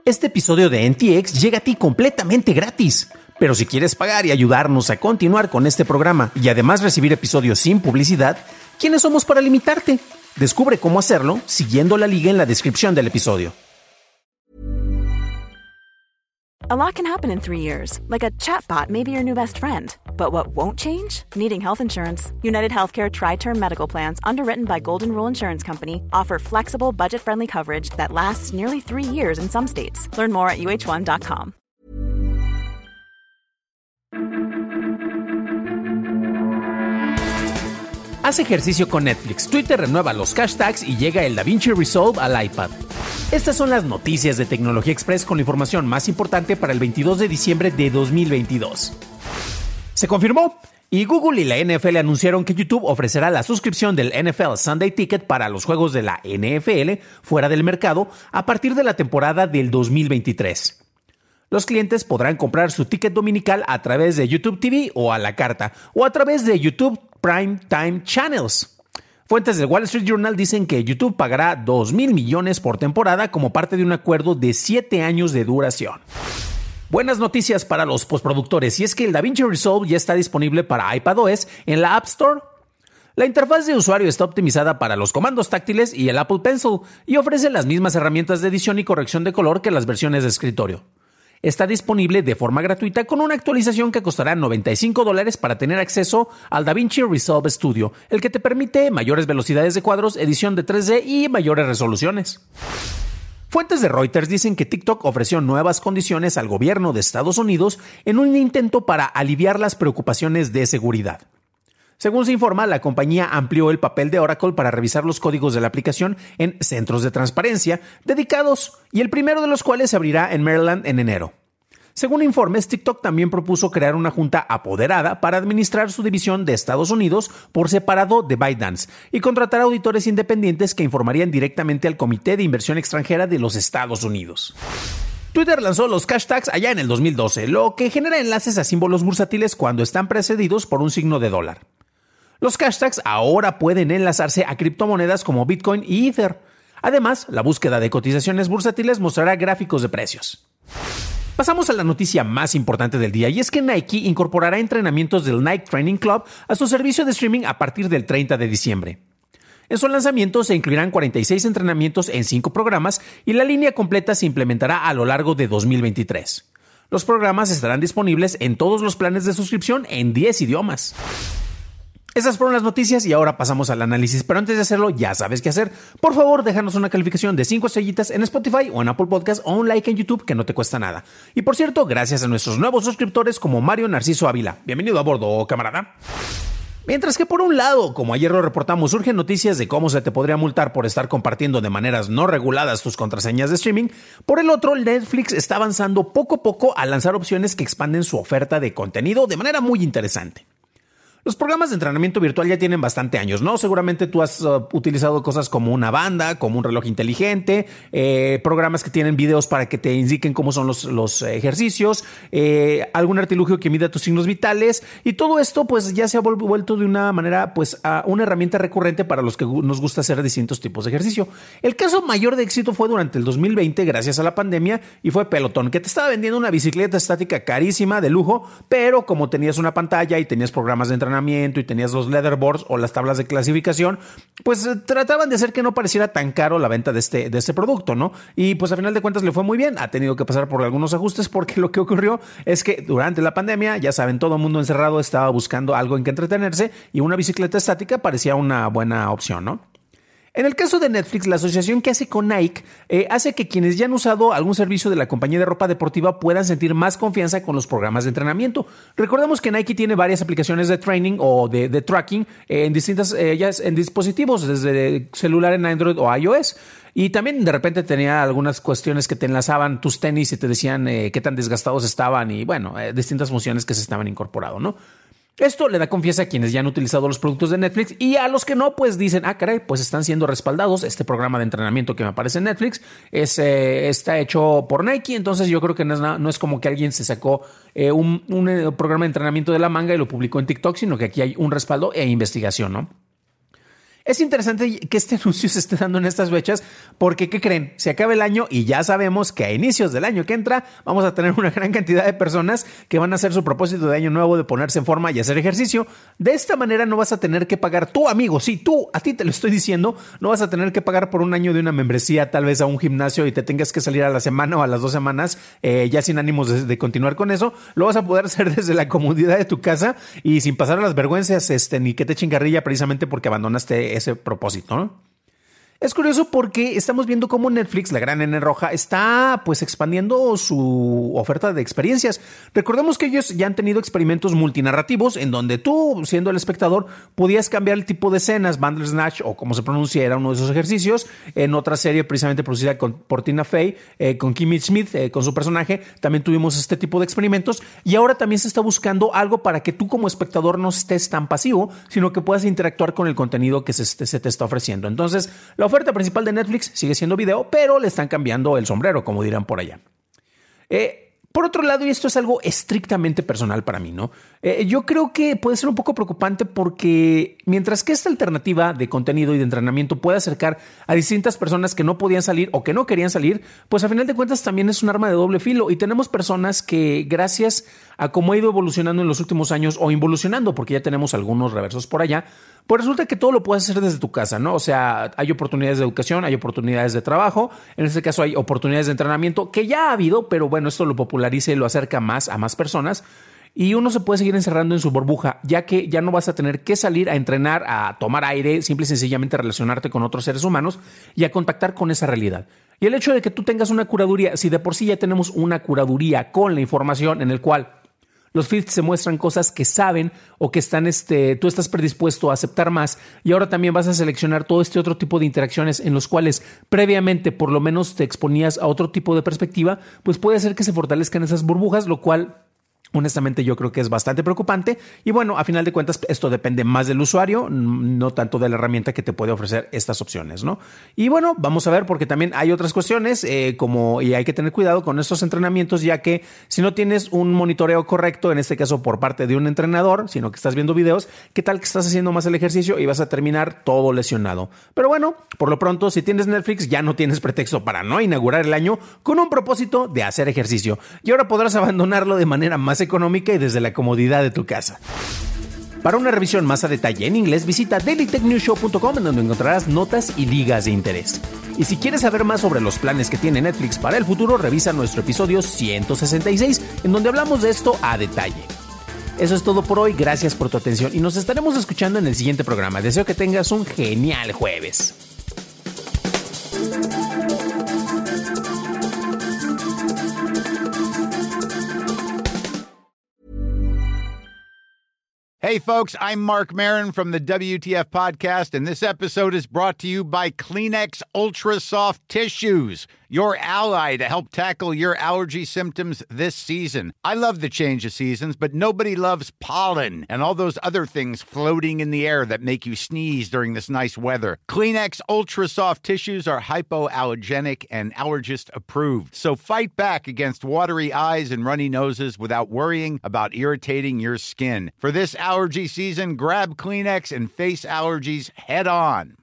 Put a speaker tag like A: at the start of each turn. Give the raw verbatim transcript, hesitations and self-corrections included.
A: Este episodio de N T X llega a ti completamente gratis. Pero si quieres pagar y ayudarnos a continuar con este programa y además recibir episodios sin publicidad, ¿quiénes somos para limitarte? Descubre cómo hacerlo siguiendo la liga en la descripción del episodio.
B: A lot can happen in three years, like a chatbot may be your new best friend. But what won't change? Needing health insurance. United Healthcare Tri-Term Medical Plans, underwritten by Golden Rule Insurance Company, offer flexible, budget-friendly coverage that lasts nearly three years in some states. Learn more at U H one dot com.
A: Haz ejercicio con Netflix, Twitter renueva los hashtags y llega el DaVinci Resolve al iPad. Estas son las noticias de Tecnología Express con la información más importante para el veintidós de diciembre de dos mil veintidós. Se confirmó, y Google y la N F L anunciaron que YouTube ofrecerá la suscripción del N F L Sunday Ticket para los juegos de la N F L fuera del mercado a partir de la temporada del dos mil veintitrés. Los clientes podrán comprar su ticket dominical a través de YouTube T V o a la carta, o a través de YouTube Prime Time Channels. Fuentes del Wall Street Journal dicen que YouTube pagará dos mil millones por temporada como parte de un acuerdo de siete años de duración. Buenas noticias para los postproductores, y es que el DaVinci Resolve ya está disponible para iPadOS en la App Store. La interfaz de usuario está optimizada para los comandos táctiles y el Apple Pencil, y ofrece las mismas herramientas de edición y corrección de color que las versiones de escritorio. Está disponible de forma gratuita con una actualización que costará noventa y cinco dólares para tener acceso al DaVinci Resolve Studio, el que te permite mayores velocidades de cuadros, edición de tres D y mayores resoluciones. Fuentes de Reuters dicen que TikTok ofreció nuevas condiciones al gobierno de Estados Unidos en un intento para aliviar las preocupaciones de seguridad. Según se informa, la compañía amplió el papel de Oracle para revisar los códigos de la aplicación en centros de transparencia dedicados, y el primero de los cuales se abrirá en Maryland en enero. Según informes, TikTok también propuso crear una junta apoderada para administrar su división de Estados Unidos por separado de ByteDance y contratar auditores independientes que informarían directamente al Comité de Inversión Extranjera de los Estados Unidos. Twitter lanzó los hashtags allá en el dos mil doce, lo que genera enlaces a símbolos bursátiles cuando están precedidos por un signo de dólar. Los hashtags ahora pueden enlazarse a criptomonedas como Bitcoin y Ether. Además, la búsqueda de cotizaciones bursátiles mostrará gráficos de precios. Pasamos a la noticia más importante del día, y es que Nike incorporará entrenamientos del Nike Training Club a su servicio de streaming a partir del treinta de diciembre. En su lanzamiento se incluirán cuarenta y seis entrenamientos en cinco programas, y la línea completa se implementará a lo largo de dos mil veintitrés. Los programas estarán disponibles en todos los planes de suscripción en diez idiomas. Esas fueron las noticias y ahora pasamos al análisis, pero antes de hacerlo ya sabes qué hacer. Por favor, déjanos una calificación de cinco estrellitas en Spotify o en Apple Podcast, o un like en YouTube, que no te cuesta nada. Y por cierto, gracias a nuestros nuevos suscriptores como Mario Narciso Ávila. Bienvenido a bordo, camarada. Mientras que por un lado, como ayer lo reportamos, surgen noticias de cómo se te podría multar por estar compartiendo de maneras no reguladas tus contraseñas de streaming, por el otro, Netflix está avanzando poco a poco a lanzar opciones que expanden su oferta de contenido de manera muy interesante. Los programas de entrenamiento virtual ya tienen bastante años, ¿no? Seguramente tú has uh, utilizado cosas como una banda, como un reloj inteligente, eh, programas que tienen videos para que te indiquen cómo son los, los ejercicios, eh, algún artilugio que mida tus signos vitales, y todo esto pues ya se ha vuelto de una manera pues uh, una herramienta recurrente para los que nos gusta hacer distintos tipos de ejercicio. El caso mayor de éxito fue durante el dos mil veinte, gracias a la pandemia, y fue Peloton, que te estaba vendiendo una bicicleta estática carísima, de lujo, pero como tenías una pantalla y tenías programas de entrenamiento y tenías los leaderboards o las tablas de clasificación, pues trataban de hacer que no pareciera tan caro la venta de este, de este producto, ¿no? Y pues a final de cuentas le fue muy bien. Ha tenido que pasar por algunos ajustes, porque lo que ocurrió es que durante la pandemia, ya saben, todo el mundo encerrado estaba buscando algo en que entretenerse, y una bicicleta estática parecía una buena opción, ¿no? En el caso de Netflix, la asociación que hace con Nike eh, hace que quienes ya han usado algún servicio de la compañía de ropa deportiva puedan sentir más confianza con los programas de entrenamiento. Recordemos que Nike tiene varias aplicaciones de training o de, de tracking eh, en distintas eh, ya en dispositivos, desde celular en Android o iOS. Y también de repente tenía algunas cuestiones que te enlazaban tus tenis y te decían eh, qué tan desgastados estaban, y bueno, eh, distintas funciones que se estaban incorporando, ¿no? Esto le da confianza a quienes ya han utilizado los productos de Netflix, y a los que no, pues dicen, ah, caray, pues están siendo respaldados. Este programa de entrenamiento que me aparece en Netflix es, eh, está hecho por Nike, entonces yo creo que no es, no es como que alguien se sacó eh, un, un eh, programa de entrenamiento de la manga y lo publicó en TikTok, sino que aquí hay un respaldo e investigación, ¿no? Es interesante que este anuncio se esté dando en estas fechas porque, ¿qué creen? Se acaba el año y ya sabemos que a inicios del año que entra vamos a tener una gran cantidad de personas que van a hacer su propósito de año nuevo de ponerse en forma y hacer ejercicio. De esta manera no vas a tener que pagar, tú amigo, sí, tú, a ti te lo estoy diciendo, no vas a tener que pagar por un año de una membresía tal vez a un gimnasio y te tengas que salir a la semana o a las dos semanas eh, ya sin ánimos de, de continuar con eso. Lo vas a poder hacer desde la comodidad de tu casa y sin pasar a las vergüenzas este, ni que te echen carrilla precisamente porque abandonaste ese propósito, ¿no? Es curioso porque estamos viendo cómo Netflix, la gran N roja, está pues expandiendo su oferta de experiencias. Recordemos que ellos ya han tenido experimentos multinarrativos en donde tú, siendo el espectador, podías cambiar el tipo de escenas. Bandersnatch, o como se pronuncia, era uno de esos ejercicios. En otra serie precisamente producida con, por Tina Fey, eh, con Kimmy Schmidt, eh, con su personaje, también tuvimos este tipo de experimentos. Y ahora también se está buscando algo para que tú como espectador no estés tan pasivo, sino que puedas interactuar con el contenido que se, se te está ofreciendo. Entonces, la La oferta principal de Netflix sigue siendo video, pero le están cambiando el sombrero, como dirán por allá. Eh, por otro lado, y esto es algo estrictamente personal para mí, ¿no? Eh, yo creo que puede ser un poco preocupante porque mientras que esta alternativa de contenido y de entrenamiento puede acercar a distintas personas que no podían salir o que no querían salir, pues a final de cuentas también es un arma de doble filo y tenemos personas que gracias a cómo ha ido evolucionando en los últimos años o involucionando, porque ya tenemos algunos reversos por allá, pues resulta que todo lo puedes hacer desde tu casa, ¿no? O sea, hay oportunidades de educación, hay oportunidades de trabajo, en este caso hay oportunidades de entrenamiento que ya ha habido, pero bueno, esto lo populariza y lo acerca más a más personas. Y uno se puede seguir encerrando en su burbuja, ya que ya no vas a tener que salir a entrenar, a tomar aire, simple y sencillamente a relacionarte con otros seres humanos y a contactar con esa realidad. Y el hecho de que tú tengas una curaduría, si de por sí ya tenemos una curaduría con la información en el cual los feeds se muestran cosas que saben o que están, este, tú estás predispuesto a aceptar más, y ahora también vas a seleccionar todo este otro tipo de interacciones en los cuales previamente por lo menos te exponías a otro tipo de perspectiva, pues puede ser que se fortalezcan esas burbujas, lo cual honestamente yo creo que es bastante preocupante. Y bueno, a final de cuentas esto depende más del usuario, no tanto de la herramienta que te puede ofrecer estas opciones, ¿no? Y bueno, vamos a ver, porque también hay otras cuestiones eh, como, y hay que tener cuidado con estos entrenamientos, ya que si no tienes un monitoreo correcto, en este caso por parte de un entrenador, sino que estás viendo videos, ¿qué tal que estás haciendo más el ejercicio y vas a terminar todo lesionado? Pero bueno, por lo pronto, si tienes Netflix, ya no tienes pretexto para no inaugurar el año con un propósito de hacer ejercicio. Y ahora podrás abandonarlo de manera más económica y desde la comodidad de tu casa. Para una revisión más a detalle en inglés, visita daily tech news show punto com, en donde encontrarás notas y ligas de interés. Y si quieres saber más sobre los planes que tiene Netflix para el futuro, revisa nuestro episodio ciento sesenta y seis, en donde hablamos de esto a detalle. Eso es todo por hoy, gracias por tu atención y nos estaremos escuchando en el siguiente programa. Deseo que tengas un genial jueves.
C: Hey, folks, I'm Mark Maron from the W T F Podcast, and this episode is brought to you by Kleenex Ultra Soft Tissues, your ally to help tackle your allergy symptoms this season. I love the change of seasons, but nobody loves pollen and all those other things floating in the air that make you sneeze during this nice weather. Kleenex Ultra Soft Tissues are hypoallergenic and allergist approved, so fight back against watery eyes and runny noses without worrying about irritating your skin. For this allergy season, grab Kleenex and face allergies head on.